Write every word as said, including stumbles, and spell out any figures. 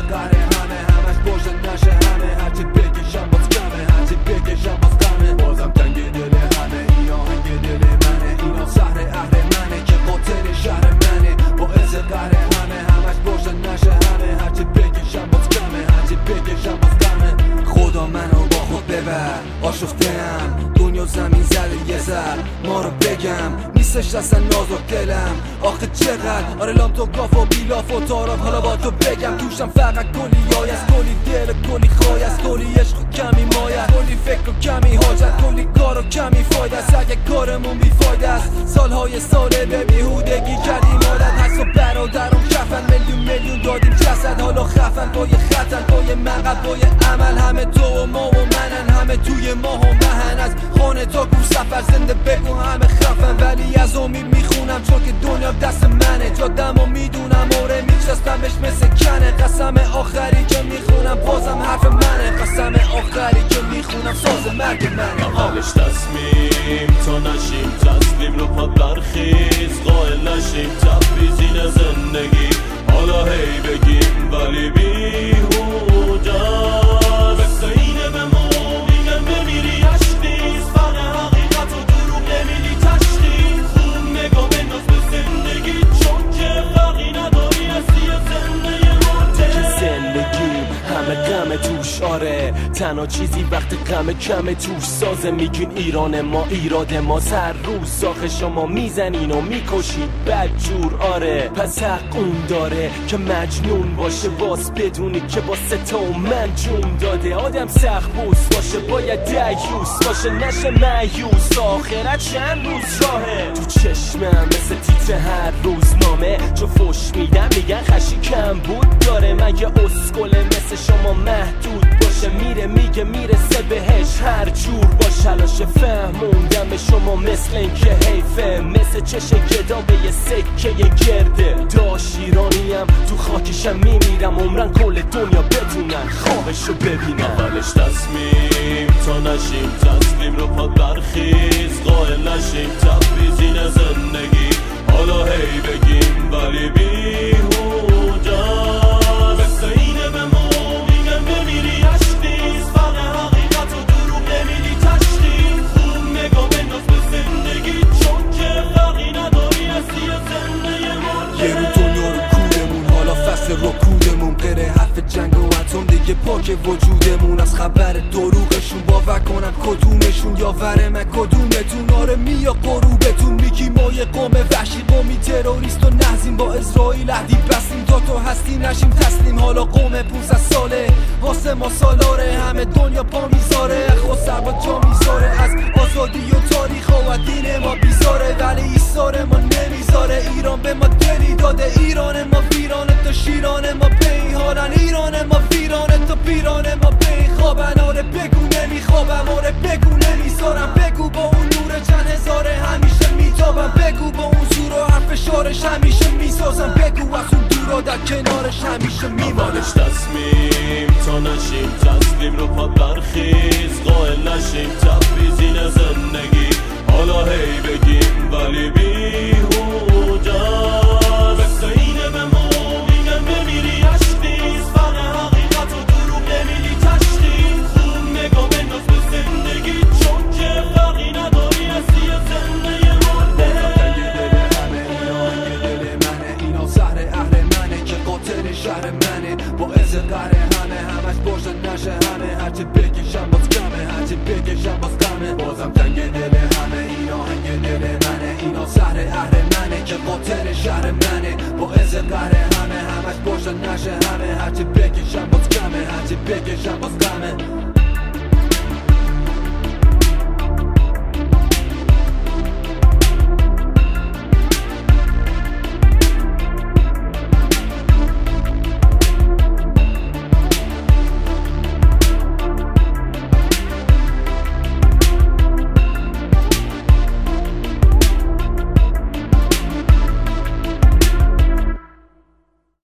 قهر همه همش باشن نشه همه هرچی بکشم باز کمه هرچی بکشم باز غمه بازم تنگ دل همه اینا هنگ دل منه اینا سهر اهل منه که قاتل شهر منه باعث قهر همه همش باشن نشه همه هرچی بکشم باز کمه هرچی بکشم باز غمه خدا منو با خود ببر آشفته‌ام دنیا زمین زده یه زر ما رو بگم نیستش اصلا نازک دلم آخه چقدر آره لام تو گاف و بیلاف و تاراب حالا با تو بگم توشم فقط کلی یای است کلی دل کلی خواهی است کلی عشق و کمی مایه کلی فکر و کمی حاجت کلی کار و کمی فایده است اگه کارمون بیفایده است سالهای ساله به بیهودگی کردیم عادت هست و برادرم کفن میلیون میلیون دادیم جسد حالا خفن پای خطن پای مقب پای عمل همه تو و ما و منن همه توی ماه و مهن از خانه تا کو سفر زنده بگو همه خفن ولی از امید میخونم چون که دنیا دست منه جادم و میدونم آره میچستمش مثل کنه قسم آخری که میخونم بازم حرف منه قسم آخری که میخونم ساز مرگ منه اولش تصمیم تا نشیم تسلیم رو پا برخیز قائل نشیم تبریزین زندگی حالا هی بگیم ولی بیهوده مثل اینه به ما میگن بمیری هش نیست فرق حقیقت و دروغ نمیدی تشخیص خوب نگاه بنداز به زندگی چون که فرقی نداری هستی زنده مرده زندگی همه غم توش آره تنها چیزی وقت غم کم توش سازه میگین ایران ما ایراد ما سر روز ساخه شما میزنین و میکشید بدجور آره پس حق اون داره که مجنون باشه واس بدونی که با ستا و من جون داده آدم سخت بوس باشه باید دیوس باشه نشه مایوس آخرت چند روز راهه تو چشمم مثل تیتر هر روزنامه چون فش میدن میگن خشی کم بود داره مگه اسکله مثل شما محدود باشه میره میگه میرسه بهش هر جور باشه حلاشه فهموندم به شما مثل این که حیفه مثل چش گدا به یه سکه گرده داش ایرانیم تو خاکشم میمیرم عمرن کل دنیا بدونن خوابشو ببینم اولش تصمیم تا نشیم تسلیم رو پا برخیز قائل نشیم تبریزین زندگی حالا هی بگیم ولی بیهوده مثل اینه به ما میگن بمیری هش نیست فرق حقیقت و دروغ نمیدی تشخیص خوب نگاه بنداز به زندگی چون که فرقی نداری هستی زنده مرده یه رو دنیا رو کودمون حالا فصل رکودمون غیر حرف جنگ و اتم دیگه پاک وجودمون از خبر دروغشون باور کنم کدومشون یاور من کدومتون آره میا قروبتون میگی ما یه قوم وحشی قومی تروریست و نهزیم با اسرائیل عهدی بستیم تا تو هستی نشیم تسلیم حالا قوم پونصد ساله واسه ما سالاره همه دنیا پا میذاره خود سر با جا میذاره از آزادی و تاریخ و دین ما بیزاره ولی ایثار ما نمیذاره ایران به ما دلی داده ایران ما ویرانه تا شیران ما به این حالن ایران ما ویرانه تا پیران ما به این خوابن آره بگو نمیخوابم آره بگو نمیذارم بگو با اون نور چند هزاره همیشه میتابم بگو با اون زور و حرف شارش همیشه میسازم بگو از اون دورا در کنارش همیشه میمانم اولش تصمیم تا نشیم تسلیم رو پا برخیز قائل نشیم تبریزین زندگی حالا هی بگیم ولی بیهوده مثل اینه به ما میگن بمیری هش نیست فرق حقیقت و دروغ نمیدی تشخیص خوب نگاه بنداز به زندگی چون که فرقی نداری هستی زنده مرده سهر اهل منه که قاتل شهر منه باعث قهر همه همش باشن نشه همه هرچی بکشم باز کمه هرچی بکشم باز غمه بازم تنگ دل همه اینا هنگ دل منه اینا سهر اهل منه که قاتل شهر منه باعث قهر همه همش باشن نشه همه هرچی بکشم باز کمه هرچی بکشم باز غمه